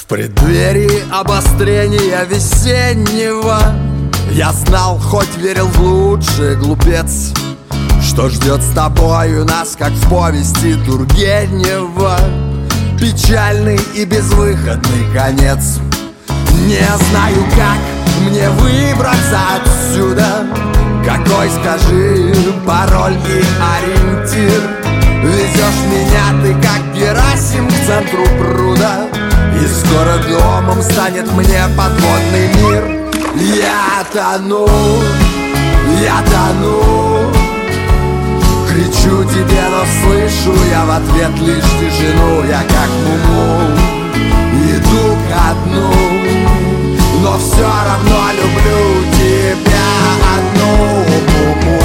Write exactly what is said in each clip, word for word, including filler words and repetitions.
В преддверии обострения весеннего я знал, хоть верил в лучшее, глупец, что ждет с тобою нас, как в повести Тургенева. Печальный и безвыходный конец. Не знаю, как мне выбраться отсюда. Какой, скажи, пароль и ориентир? Везешь меня ты, как Герасим, к центру пруда, и скоро домом станет мне подводный мир. Я тону, я тону, кричу тебе, но слышу я в ответ лишь тишину. Я как Муму иду ко дну, но все равно люблю тебя одну. Муму,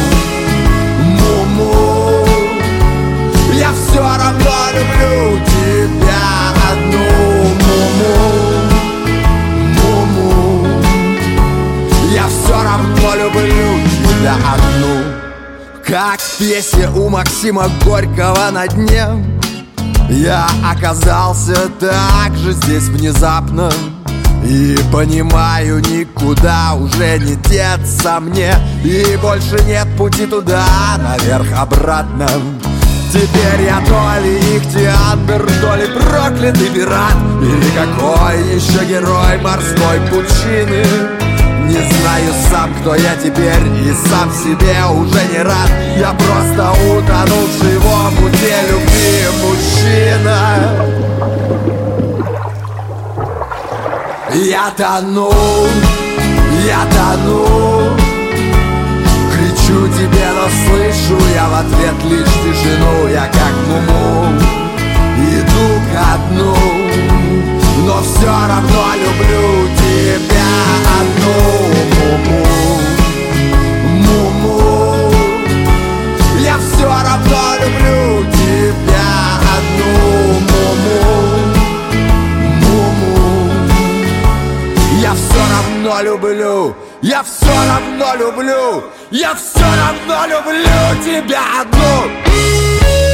Муму, я все равно люблю тебя одну. Муму, Муму, я все равно люблю тебя одну. Как в пьесе у Максима Горького «На дне» я оказался так же здесь внезапно. И понимаю, никуда уже не деться мне, и больше нет пути туда, наверх, обратно. Теперь я то ли ихтиандр, то ли проклятый пират, или какой еще герой морской пучины. Не знаю сам, кто я теперь, и сам себе уже не рад. Я просто утонувший в омуте любви мужчина. Я тону, я тону, кричу тебе, но слышу я в ответ лишь тишину. Я как Муму иду ко дну, но все равно люблю тебя одну. Муму, Муму, я все равно люблю тебя одну. Муму, Муму, я все равно люблю, я все равно люблю, я все равно люблю тебя одну.